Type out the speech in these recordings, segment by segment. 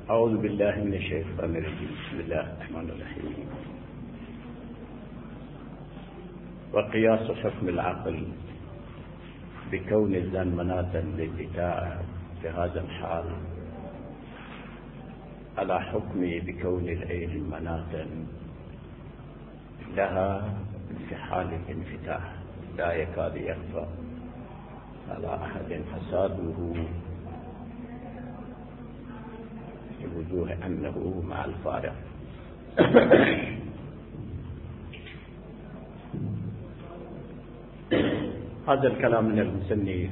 أعوذ بالله من الشيطان الرجيم. بسم الله الرحمن الرحيم. وقياس حكم العقل بكون الظن مناطا للإتاءة في هذا الحال على حكم بكون العين مناطا لها في حال الانفتاح لا يكاد يخفى على أحد فساده بوجوه أنه مع الفارق. هذا الكلام من المصنف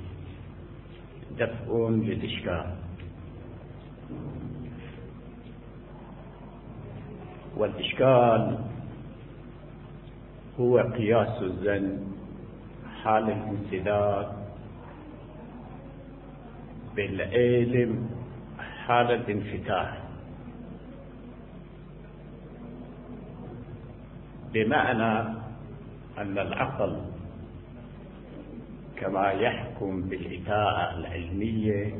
دفع للإشكال، والإشكال هو قياس الظن حال الانسداد بالعلم حال الانفتاح، بمعنى أن العقل كما يحكم بالإتاءة العلمية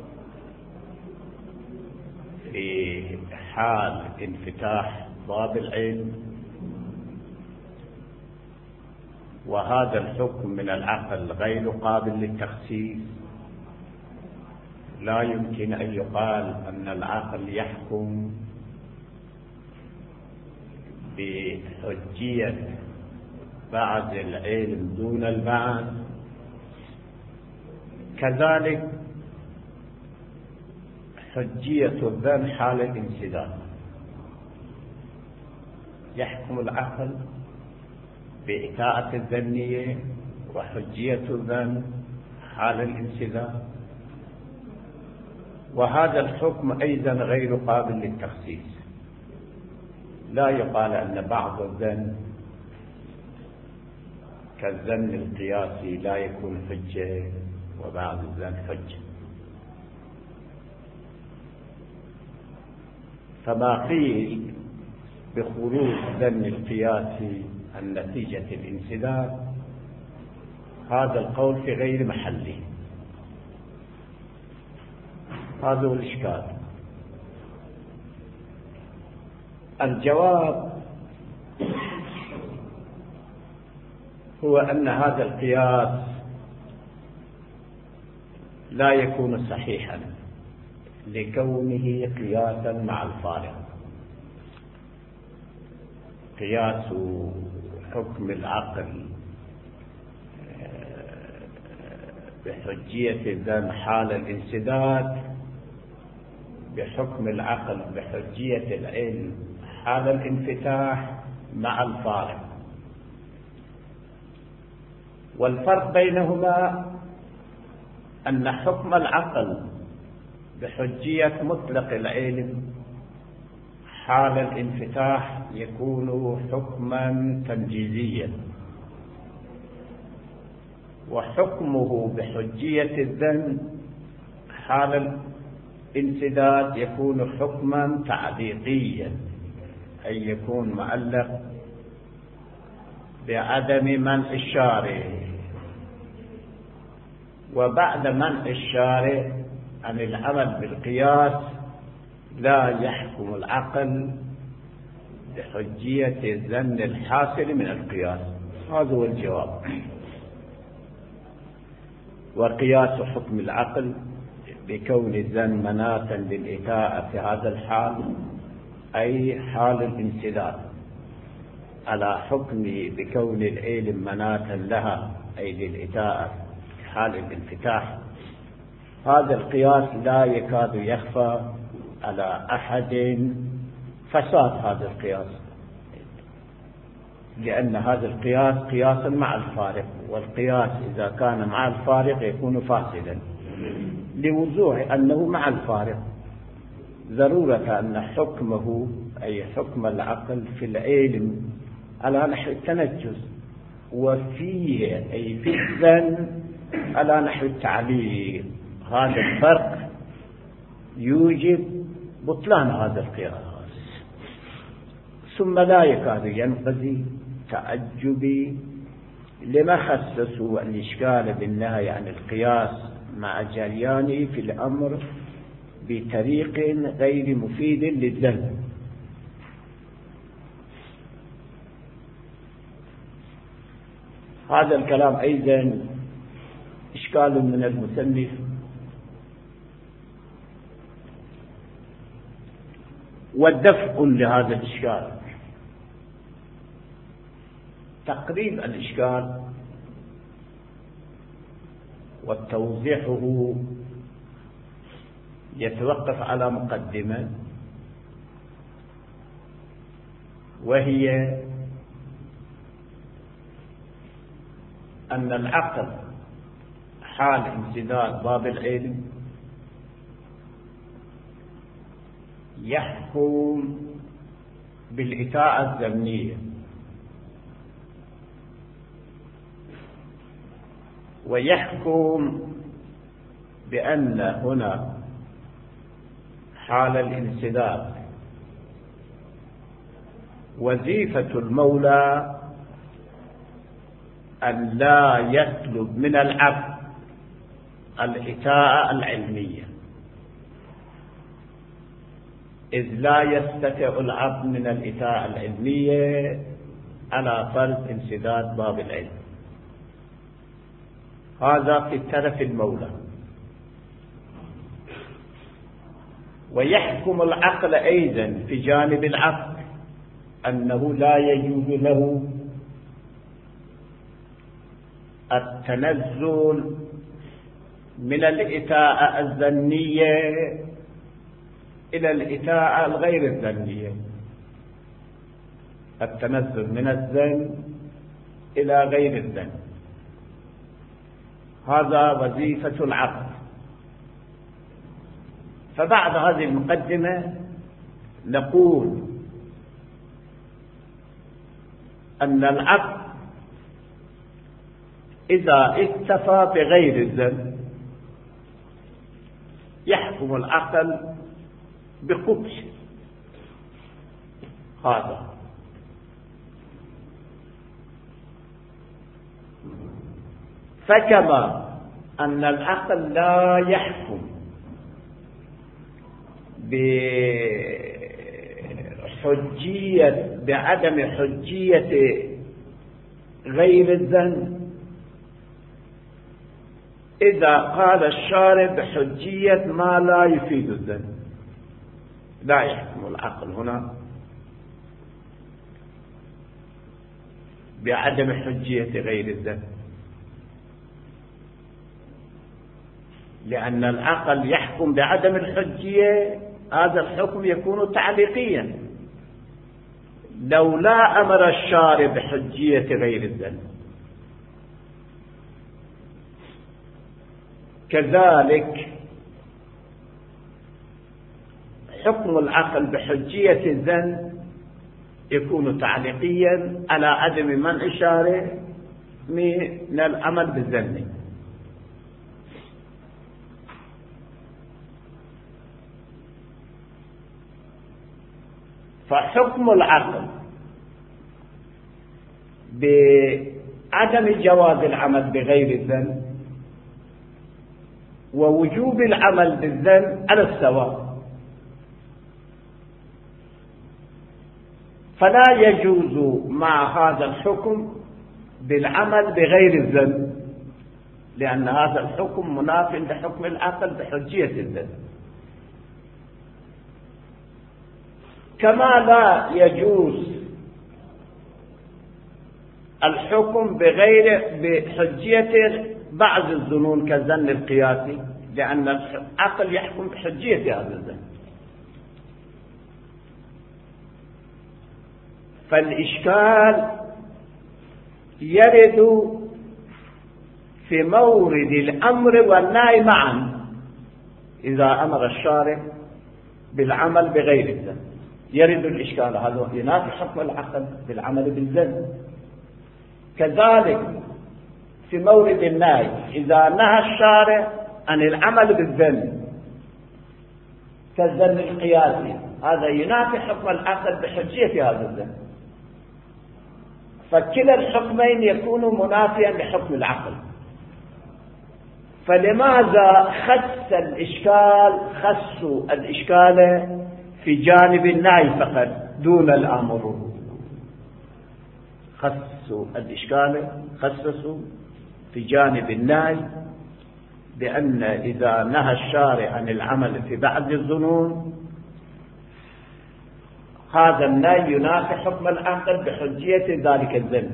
في حال انفتاح باب العلم، وهذا الحكم من العقل غير قابل للتخسيس. لا يمكن أن يقال أن العقل يحكم بحجية بعض العلم دون البعض. كذلك حجية الظن حال الانسداد، يحكم العقل بإتاءة الظنية وحجية الظن حال الانسداد، وهذا الحكم أيضا غير قابل للتخصيص. لا يقال أن بعض الظن كالظن القياسي لا يكون حجة وبعض الظن حجة. فما قيل بخروج ظن القياسي عن نتيجة الانسداد هذا القول في غير محله. هذا هو الإشكال. الجواب هو أن هذا القياس لا يكون صحيحا لكونه قياسا مع الفارق. قياس حكم العقل بحجية الظن حال الانسداد بحكم العقل بحجية العلم حال الانفتاح مع الفارق، والفرق بينهما أن حكم العقل بحجية مطلق العلم حال الانفتاح يكون حكما تنجيزيا، وحكمه بحجية الظن حال الانسداد يكون حكما تعليقيا، أي يكون معلق بعدم منع الشارع، وبعد منع الشارع عن العمل بالقياس لا يحكم العقل بحجية الظن الحاصل من القياس. هذا هو الجواب. وقياس حكم العقل بكون الظن مناطا للإتاءة في هذا الحال أي حال الانسداد على حكم بكون العلم مناطا لها أي للإتاءة في حال الانفتاح، هذا القياس لا يكاد يخفى على أحد فساد هذا القياس، لأن هذا القياس قياس مع الفارق، والقياس إذا كان مع الفارق يكون فاسدا لوضوح أنه مع الفارق، ضرورة أن حكمه أي حكم العقل في العلم على نحو التنجز، وفيه أي في الظن على نحو التعليل. هذا الفرق يوجب بطلان هذا القياس. ثم لا يكاد ينقضي تعجبي لما خصصوا الإشكال بالنهي عن القياس مع جريانه في الأمر بطريق غير مفيد للذنب. هذا الكلام أيضا إشكال من المصنف، والدفع لهذا الإشكال تقريب الإشكال وتوضيحه يتوقف على مقدمة، وهي أن العقل حال امتداد باب العلم يحكم بالإطاعة الذمية، ويحكم بأن هنا حال الانسداد وظيفة المولى أن لا يطلب من العبد الإطاعة العلمية، إذ لا يستطيع العبد من الإطاعة العلمية على فرض انسداد باب العلم. هذا في طرف المولى. ويحكم العقل أيضا في جانب العبد أنه لا يجوز له التنزل من الإطاعة الظنية إلى الإطاعة الغير الظنية، التنزل من الظن إلى غير الظن، هذا وظيفة العقل. فبعد هذه المقدمة نقول أن العقل إذا اكتفى بغير الذنب يحكم العقل بقبح هذا. فكما أن العقل لا يحكم بعدم حجية غير الذنب إذا قال الشارع بحجية ما لا يفيد الذنب، لا يحكم العقل هنا بعدم حجية غير الذنب، لأن العقل يحكم بعدم الحجية، هذا الحكم يكون تعليقيا لو لا أمر الشارع بحجية غير الذنب. كذلك حكم العقل بحجية الذنب يكون تعليقيا على عدم منع الشارع من العمل بالذنب. فحكم العقل بعدم جواز العمل بغير الذنب ووجوب العمل بالذنب على السواء، فلا يجوز مع هذا الحكم بالعمل بغير الذنب، لأن هذا الحكم مناف لحكم العقل بحجية الذنب. كما لا يجوز الحكم بحجية بعض الظنون كالظن القياسي، لأن العقل يحكم بحجية هذا الظن. فالإشكال يرد في مورد الأمر والنهي معا، إذا أمر الشارع بالعمل بغير الذنب يرد الإشكال، هذا ينافي حكم العقل بالعمل بالذنب. كذلك في مورد النهي إذا نهى الشارع عن العمل بالذنب كالذنب القياسي، هذا ينافي حكم العقل بحجية هذا الذنب. فكلا الحكمين يكون منافيا لحكم العقل. فلماذا خصوا الإشكال في جانب النهي فقط دون الأمر؟ خصوا في جانب النهي بأن إذا نهى الشارع عن العمل في بعض الظنون هذا النهي ينافي حكم العقل بحجية ذلك الظن،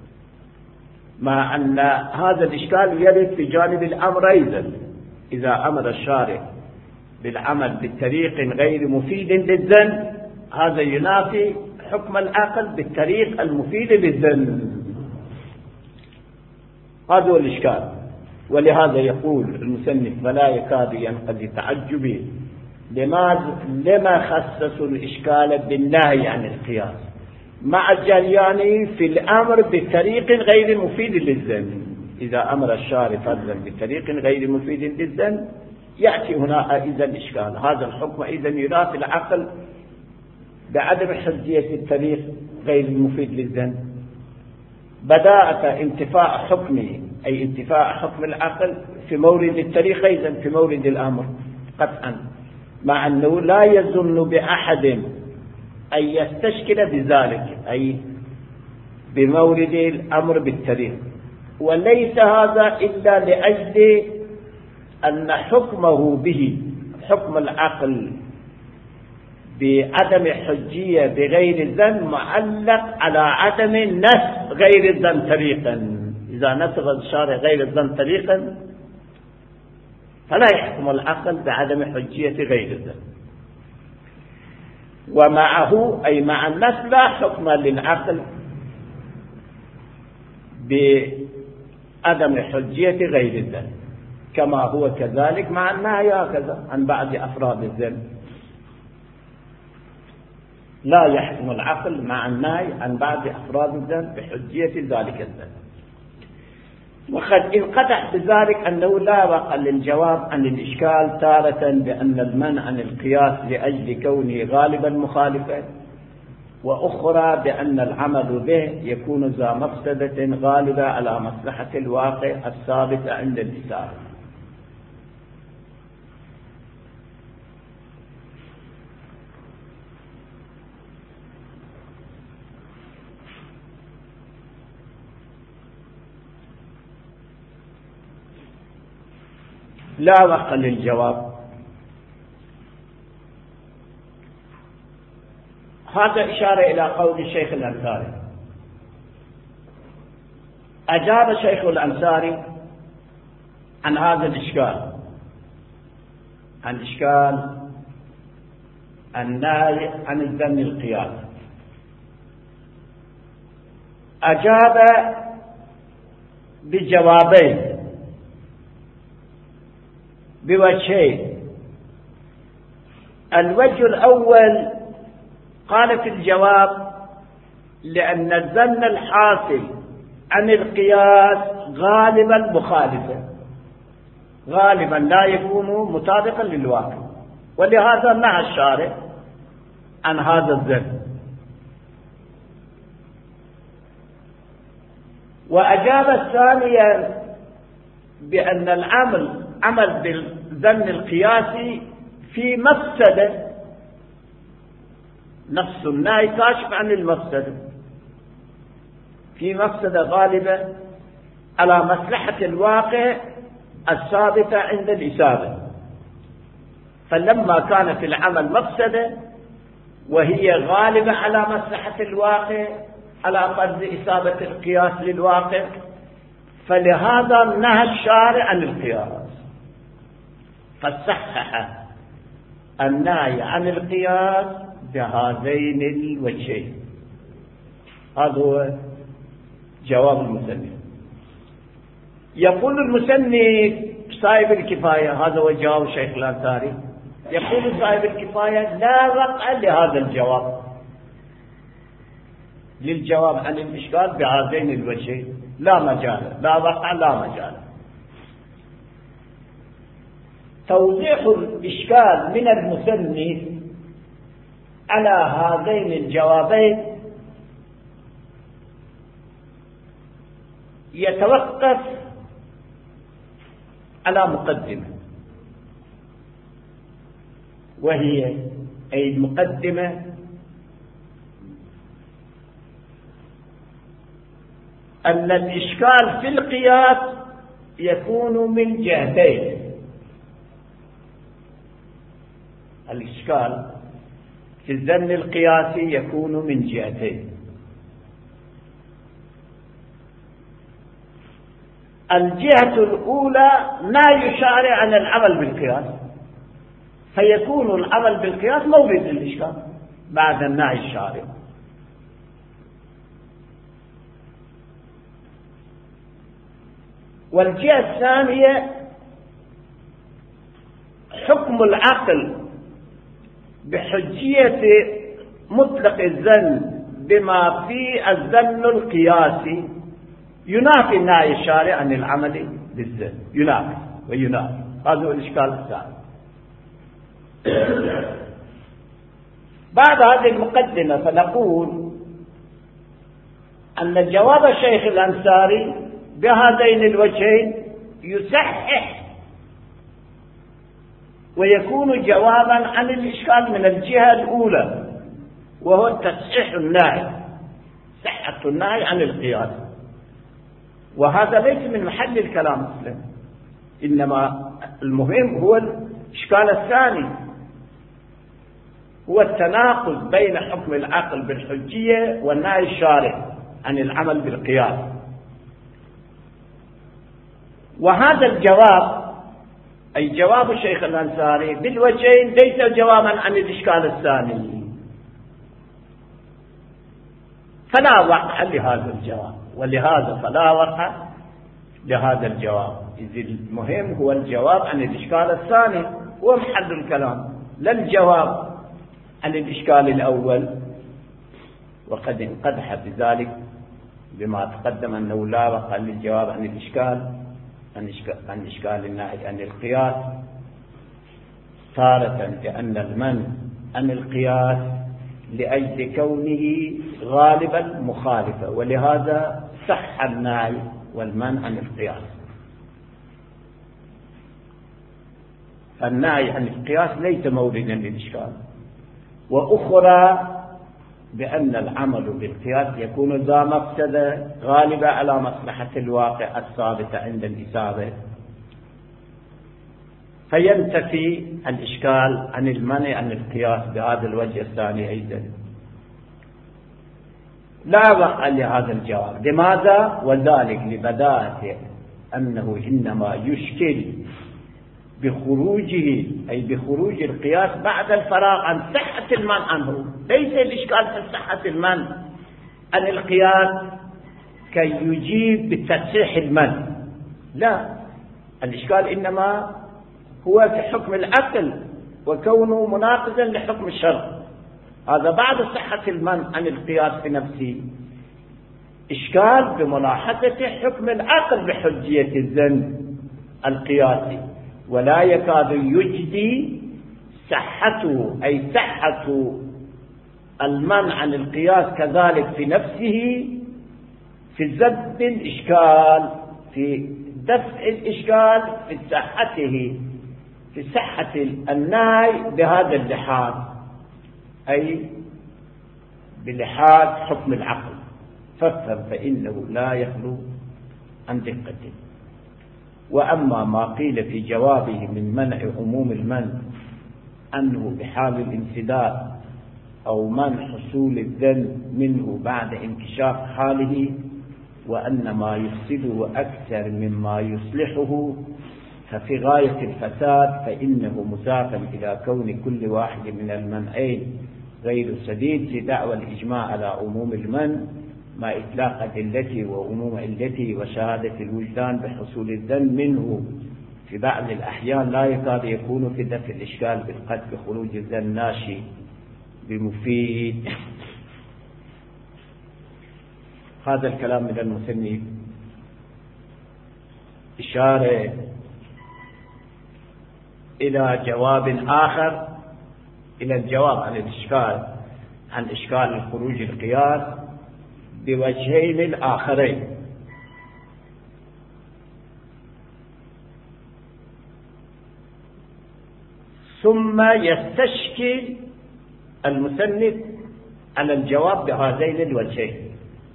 مع أن هذا الإشكال يرد في جانب الأمر أيضا. إذا أمر الشارع بالعمل بطريق غير مفيد للظن هذا ينافي حكم العقل بالطريق المفيد للظن. هذا هو الإشكال. ولهذا يقول المصنف فلا يكاد ينقضي تعجبه لما خصصوا الإشكال بالنهي عن القياس مع الجريان في الأمر بطريق غير مفيد للظن. إذا أمر الشارع فرضا بطريق غير مفيد للظن يأتي هنا أيضا الإشكال. هذا الحكم أيضا ينافي العقل بعدم حجية الطريق غير المفيد للظن. بداءة انتفاء حكمه أي انتفاء حكم العقل في مورد الطريق أيضا في مورد الأمر قطعا، مع أنه لا يظن بأحد أن يستشكل بذلك أي بمورد الأمر بالطريق. وليس هذا إلا لأجل أن حكمه به حكم العقل بعدم حجية بغير الظن معلق على عدم نسخ غير الظن طريقا. إذا نسخ الشارع غير الظن طريقا فلا يحكم العقل بعدم حجية غير الظن، ومعه أي مع النسخ لا حكم للعقل بعدم حجية غير الظن، كما هو كذلك مع النهي هكذا عن بعض أفراد الظن. لا يحكم العقل مع النهي عن بعض أفراد الظن بحجية ذلك الظن. وقد انقطع بذلك أنه لا وقع للجواب عن الإشكال تارة بأن المنع عن القياس لأجل كونه غالبا مخالفا، وأخرى بأن العمل به يكون ذا مفسدة غالبة على مصلحة الواقع الثابتة عند الإساءة. لا وقع للجواب. هذا إشارة إلى قول الشيخ الأنصاري. أجاب الشيخ الأنصاري عن هذا الإشكال، عن إشكال النهي عن الظن القياس. أجاب بجوابين بوجهين. الوجه الأول قال في الجواب لأن الظن الحاصل عن القياس غالبا مخالفا، غالبا لا يكون مطابقا للواقع، ولهذا نهى الشارع عن هذا الظن. وأجاب الثانيا بأن عمل بالظن القياسي في مفسدة، نفس النهي كاشف عن المفسدة، في مفسدة غالبة على مصلحة الواقع الثابتة عند الإصابة. فلما كان في العمل مفسدة وهي غالبة على مصلحة الواقع على فرض إصابة القياس للواقع، فلهذا نهى الشارع عن القياس، فصحح النهي عن القياس بهذين الوجهين. هذا هو جواب المصنف. يقول المصنف صاحب الكفاية، هذا هو جواب الشيخ الأنصاري، يقول صاحب الكفاية لا وقع لهذا الجواب، للجواب عن الإشكال بهذين الوجهين، لا مجال، لا وقع لا مجال. توضيح الإشكال من المصنف على هذين الجوابين يتوقف على مقدمة، وهي أي المقدمة أن الإشكال في القياس يكون من جهتين. الإشكال في الظن القياسي يكون من جهتين. الجهة الأولى نهي الشارع عن العمل بالقياس، فيكون العمل بالقياس مورد للإشكال بعد النهي الشارع. والجهة الثانية حكم العقل بحجية مطلق الظن بما في الظن القياسي ينافي النهي الشارع عن العمل بالظن، ينافي. هذا هو الإشكال الثاني. بعد هذه المقدمة فنقول أن جواب الشيخ الأنصاري بهذين الوجهين يصحح ويكون جوابا عن الإشكال من الجهة الأولى، وهو تصحيح النهي، صحة النهي عن القياس. وهذا ليس من محل الكلام أصلا، إنما المهم هو الإشكال الثاني، هو التناقض بين حكم العقل بالحجية والنهي الشارع عن العمل بالقياس. وهذا الجواب أي جواب الشيخ الأنصاري بالوجهين ليس جوابا عن الإشكال الثاني، فلا وقع لهذا الجواب، ولهذا فلا وقع لهذا الجواب، إذ المهم هو الجواب عن الإشكال الثاني، هو محل الكلام، لا الجواب عن الإشكال الأول. وقد انقدح بذلك بما تقدم أنه لا وقع للجواب عن الإشكال عن إشكال الناهي عن القياس، تارة لأن المنع عن القياس لأجل كونه غالبا مخالفة، ولهذا صح النهي والمنع عن القياس. النهي عن القياس ليس موردا للإشكال. وأخرى بأن العمل بالقياس يكون ذا مفسدة غالبة على مصلحة الواقع الثابتة عند الإصابة، فينتفي الإشكال عن المنع عن القياس بهذا الوجه الثاني أيضا. لا وقع لهذا الجواب. لماذا؟ وذلك لبداهة أنه إنما يشكل بخروجه أي بخروج القياس بعد الفراغ عن صحة المنع عنه، ليس الإشكال في صحة المنع عن القياس كي يجيب بتصحيح المنع، لا، الإشكال إنما هو في حكم العقل وكونه مناقضا لحكم الشرع، هذا بعد صحة المنع عن القياس في نفسه. إشكال بملاحظة حكم العقل بحجية الظن القياسي، ولا يكاد يجدي صحته أي صحة المنع عن القياس كذلك في نفسه في ذب الإشكال، في دفع الإشكال في صحته، في صحة النهي بهذا اللحاظ أي بلحاظ حكم العقل، فافهم فإنه لا يخلو عن دقته. وأما ما قيل في جوابه من منع عموم المنع أنه بحال الانسداد أو منع حصول الذنب منه بعد انكشاف حاله، وأن ما يفسده أكثر مما يصلحه ففي غاية الفساد، فإنه مساق إلى كون كل واحد من المنعين غير سديد لدعوى الإجماع على عموم المنع مع إطلاق أدلته وعموم علته وشهادة الوجدان بحصول الذنب منه في بعض الأحيان لا يكاد يكون في دفع الإشكال بالقد بخروج الذنب ناشي بمفيد. هذا الكلام من المصنف إشارة إلى جواب آخر، إلى الجواب عن الإشكال عن إشكال الخروج القياس بوجهين الآخرين. ثم يستشكل المسند على الجواب بهذين الوجهين.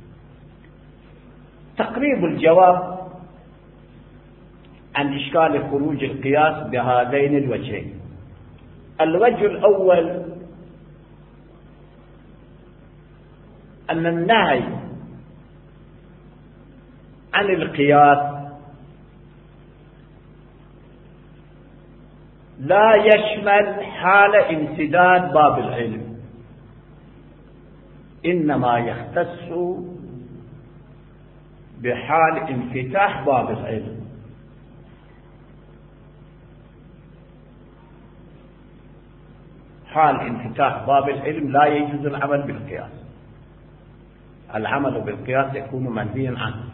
تقريب الجواب عن إشكال خروج القياس بهذين الوجهين. الوجه الأول أن النهي عن القياس لا يشمل حال امتداد باب العلم، إنما يختص بحال انفتاح باب العلم. حال انفتاح باب العلم لا يجوز العمل بالقياس، العمل بالقياس يكون منهيا عنه،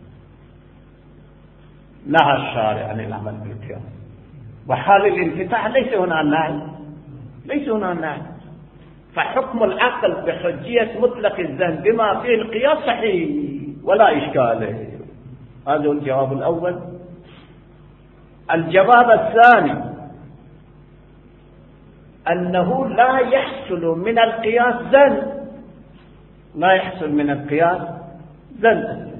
نهى الشارع عن العمل بالقياس. وحال الانفتاح ليس هنا نهي، ليس هنا نهي. فحكم العقل بحجية مطلق الذهن بما فيه القياس صحيح ولا إشكال. هذا هو الجواب الأول. الجواب الثاني أنه لا يحصل من القياس ذن، لا يحصل من القياس ذن،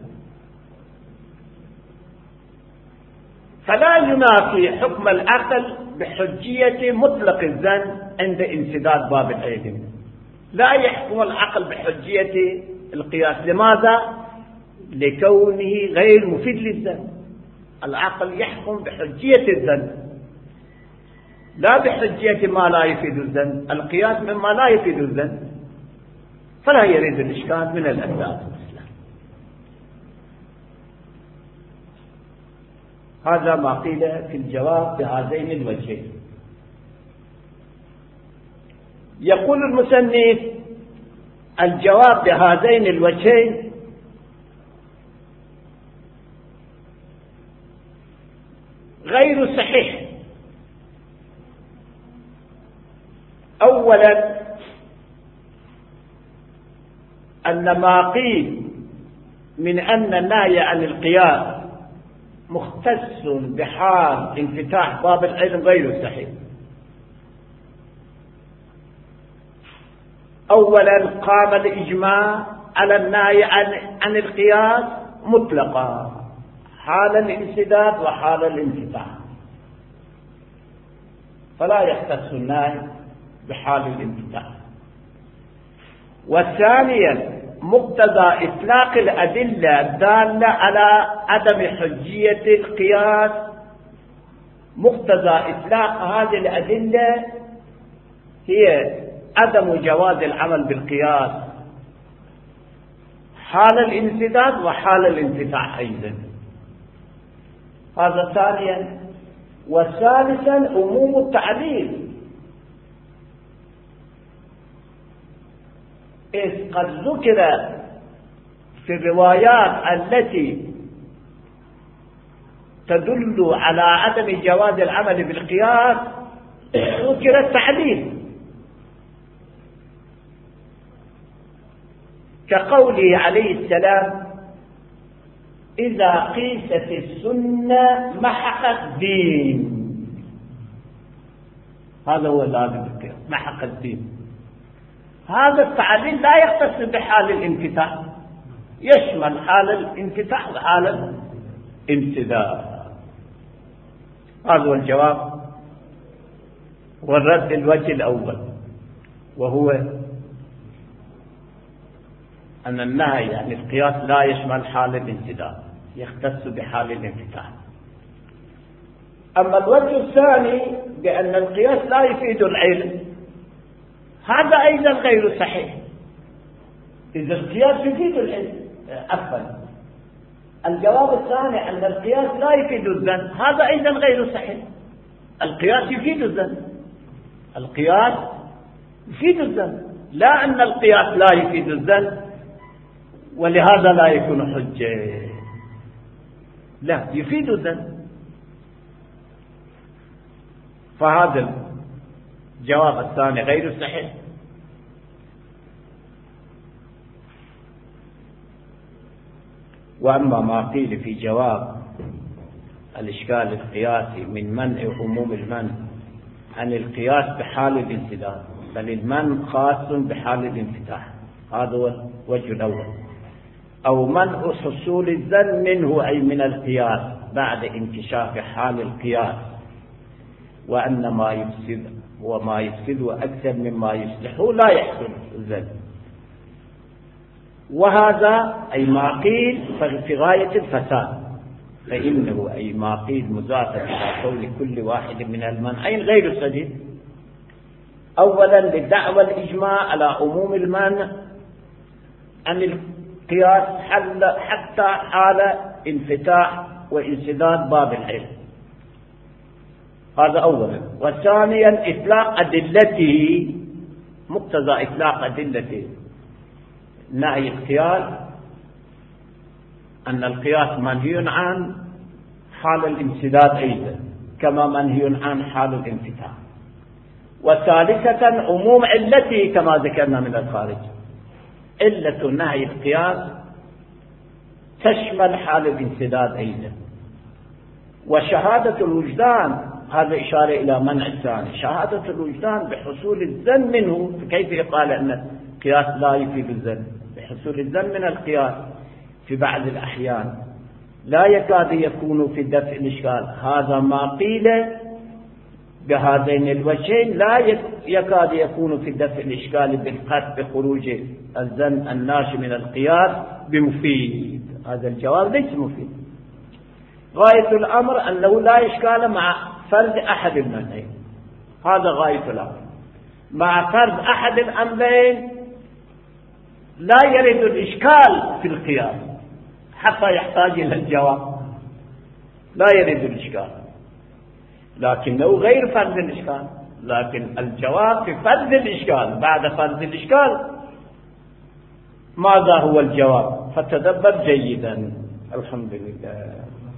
فلا ينافي حكم العقل بحجية مطلق الذن عند انسداد باب العلم. لا يحكم العقل بحجية القياس. لماذا؟ لكونه غير مفيد للذن. العقل يحكم بحجية الذن لا بحجية ما لا يفيد الذن. القياس مما لا يفيد الذن، فلا يريد الإشكال من الأساس. هذا ما قيل في الجواب بهذين الوجهين. يقول المصنف: الجواب بهذين الوجهين غير صحيح. أولا أن ما قيل من أن النهي عن القياس مختص بحال انفتاح باب العلم غير صحيح. أولا قام الإجماع على النهي عن القياس مطلقا حال الانسداد وحال الانفتاح، فلا يختص النهي بحال الانفتاح. وثانيا مقتضى إطلاق الأدلة الدالة على عدم حجية القياس، مقتضى إطلاق هذه الأدلة هي عدم جواز العمل بالقياس حال الانسداد وحال الانفتاح أيضا. هذا ثانيا. وثالثا عموم التعليل، إذ قد ذكر في الروايات التي تدل على عدم جواز العمل بالقياس ذكر التعليل، كقوله عليه السلام: إذا قيست السنة محق الدين. هذا هو اللازم بالقياس، محق الدين. هذا التعليل لا يختص بحال الانفتاح، يشمل حال الانفتاح وحال الانسداد. هذا هو الجواب والرد. الوجه الأول وهو أن النهي عن القياس لا يشمل حال الانسداد، يختص بحال الانفتاح. أما الوجه الثاني بأن القياس لا يفيد العلم، هذا أيضا غير صحيح. إذا القياس يفيد العلم أفضل. الجواب الثاني أن القياس لا يفيد الظن، هذا أيضا غير صحيح. القياس يفيد الظن، القياس يفيد الظن، لا أن القياس لا يفيد الظن ولهذا لا يكون حجة، لا، يفيد الظن. فهذا الجواب الثاني غير صحيح. وأما ما قيل في جواب الإشكال القياسي من منع عموم المنع عن القياس بحال الانسداد، بل المنع خاص بحال الانفتاح. هذا هو الوجه الأول. أو منع حصول الظن منه أي من القياس بعد انكشاف حال القياس، وأن ما يفسد وما يفسد أكثر مما يصلحه لا يحصل الظن. وهذا أي ما قيل في غاية الفساد، فإنه أي ما قيل مضاف إلى قول كل واحد من المنعين غير سديد. أولا لدعوى الإجماع على عموم المنع عن القياس حتى حال انفتاح وانسداد باب العلم، هذا أولا. وثانيا إطلاق أدلته، مقتضى إطلاق أدلته نهي القياس أن القياس منهي عن حال الانسداد أيضا كما منهي عن حال الانفتاح. وثالثة عموم علته كما ذكرنا من الخارج، علة نهي القياس تشمل حال الانسداد أيضا. وشهادة الوجدان، هذا إشارة إلى منع الثاني، شهادة الوجدان بحصول الظن منه. كيف يقال أن القياس لا يفيد الظن؟ بحصول الظن من القياس في بعض الأحيان لا يكاد يكون في دفع الإشكال. هذا ما قيل بهذين الوجهين لا يكاد يكون في دفع الإشكال بالقطع بخروج الظن الناشئ من القياس بمفيد. هذا الجواب ليس مفيد. غاية الأمر أنه لا إشكال مع فرض أحد المنعين، هذا غاية الأمر. مع فرض أحد الأمرين لا يرد الإشكال في القياس حتى يحتاج إلى الجواب، لا يرد الإشكال، لكنه غير فرض الإشكال. لكن الجواب في فرض الإشكال. بعد فرض الإشكال ماذا هو الجواب؟ فتدبر جيدا. الحمد لله.